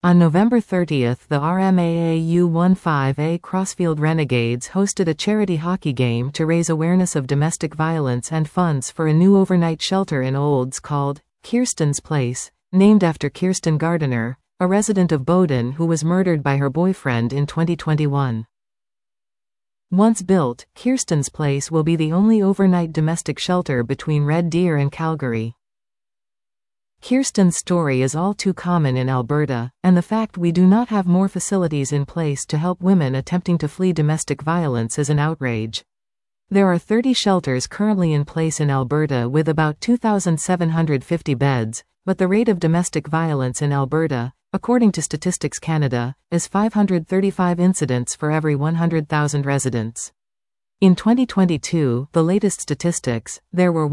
On November 30, the RMAA U15A Crossfield Renegades hosted a charity hockey game to raise awareness of domestic violence and funds for a new overnight shelter in Olds called Kirsten's Place, named after Kirsten Gardiner, a resident of Bowden who was murdered by her boyfriend in 2021. Once built, Kirsten's Place will be the only overnight domestic shelter between Red Deer and Calgary. Kirsten's story is all too common in Alberta, and the fact we do not have more facilities in place to help women attempting to flee domestic violence is an outrage. There are 30 shelters currently in place in Alberta with about 2,750 beds, but the rate of domestic violence in Alberta, according to Statistics Canada, is 535 incidents for every 100,000 residents. In 2022, the latest statistics, there were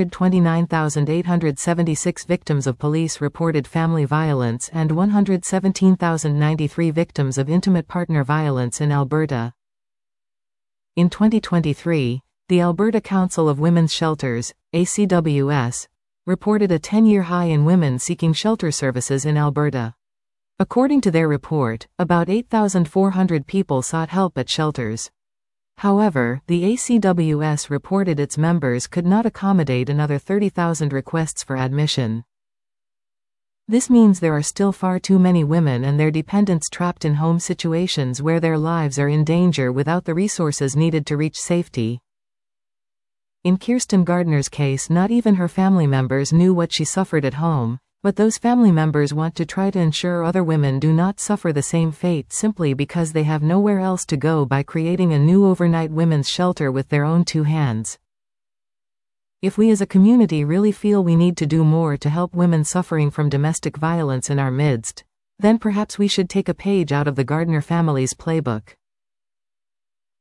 129,876 victims of police-reported family violence and 117,093 victims of intimate partner violence in Alberta. In 2023, the Alberta Council of Women's Shelters, ACWS, reported a 10-year high in women seeking shelter services in Alberta. According to their report, about 8,400 people sought help at shelters. However, the ACWS reported its members could not accommodate another 30,000 requests for admission. This means there are still far too many women and their dependents trapped in home situations where their lives are in danger without the resources needed to reach safety. In Kirsten Gardiner's case, not even her family members knew what she suffered at home, but those family members want to try to ensure other women do not suffer the same fate simply because they have nowhere else to go by creating a new overnight women's shelter with their own two hands. If we as a community really feel we need to do more to help women suffering from domestic violence in our midst, then perhaps we should take a page out of the Gardiner family's playbook.